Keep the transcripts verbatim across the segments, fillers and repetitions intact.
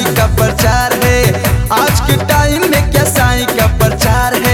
का प्रचार है। आज के टाइम में क्या साईं का प्रचार है।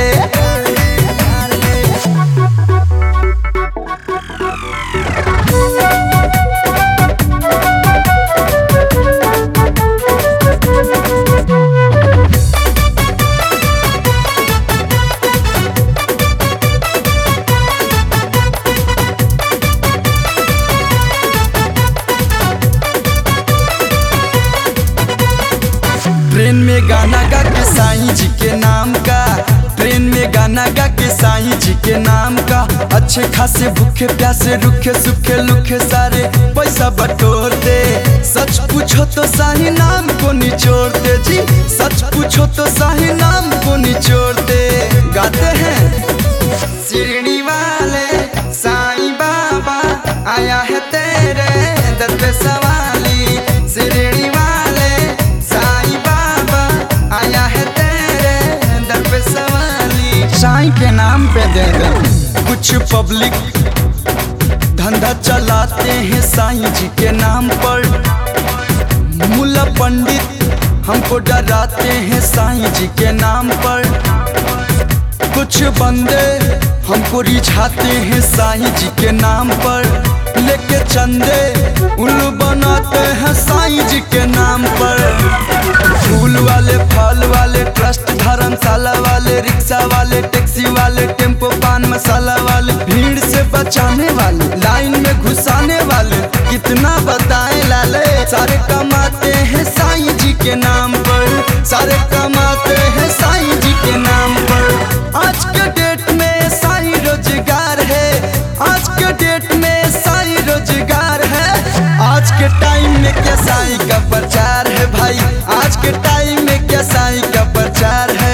ट्रेन में गाना गा के साईं जी के नाम का, ट्रेन में गाना गा के साईं जी के नाम का। अच्छे खासे भूखे प्यासे रुखे सुखे लुखे सारे पैसा बटोर दे। सच पूछो तो साईं नाम को निचोड़ दे जी, सच पूछो तो साईं नाम को निचोड़ दे। गाते हैं शिरडी वाले साईं बाबा आया है तेरे दर पे सवाली। शिरडी वाले साईं बाबा आया है तेरे दर पे सवाली। साईं के नाम पे दे दे कुछ पब्लिक धंधा चलाते हैं साईं जी के नाम पर। मुल्ला पंडित हमको डराते हैं साईं जी के नाम पर। कुछ बंदे हमको रिझाते हैं साईं जी के नाम पर। लेके चंदे उल्लू बनाते हैं साईं जी के नाम पर। फूल वाले फल वाले ट्रस्ट धर्मशाला वाले रिक्शा वाले टैक्सी वाले टेम्पो पान मसाला वाले भीड़ से बचाने वाले लाइन में घुसाने वाले कितना बताएं लाले। सारे कमाते हैं साईं जी के नाम पर, सारे कमाते हैं साईं जी के नाम पर। आज के डेट में साईं रोजगार है, आज के डेट में साईं रोजगार है। आज के टाइम में क्या साईं का प्रचार है भाई, आज के टाइम में क्या साईं का प्रचार है।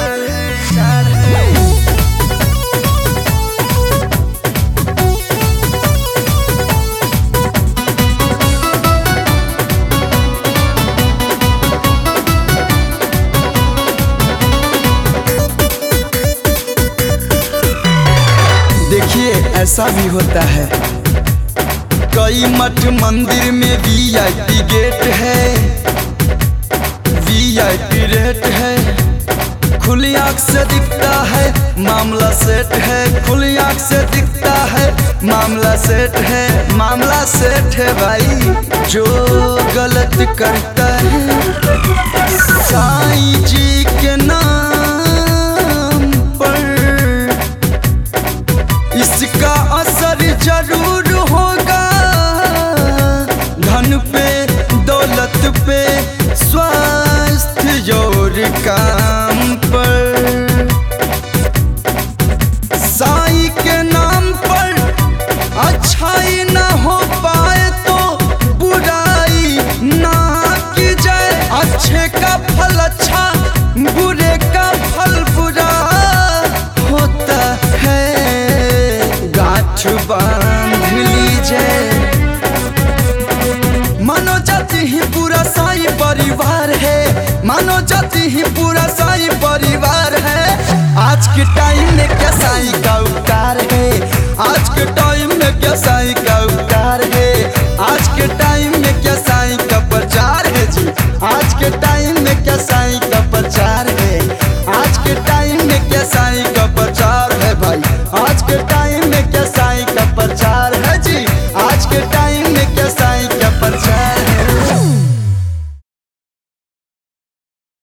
देखिए ऐसा भी होता है कई मठ मंदिर में वी आई पी गेट है, वी आई पी रेट है। खुली आँख से दिखता है मामला सेट है, खुली आँख से दिखता है मामला सेट है। मामला सेट है भाई जो गलत करता है साईं जी के नाम पर इसका असर जरूर होगा। धन पे दौलत पे स्वास्थ्य और काम पर। साईं के नाम पर अच्छाई ना हो पाए तो बुराई ना की जाए। अच्छे का फल अच्छा बुरे का फल बुरा होता है। गांठ बांध लीजिए मानो जाति ही पूरा साईं परिवार है, मानो जाति ही पूरा साईं परिवार है। आज के टाइम में क्या साईं का उपकार है, आज के टाइम में क्या साईं का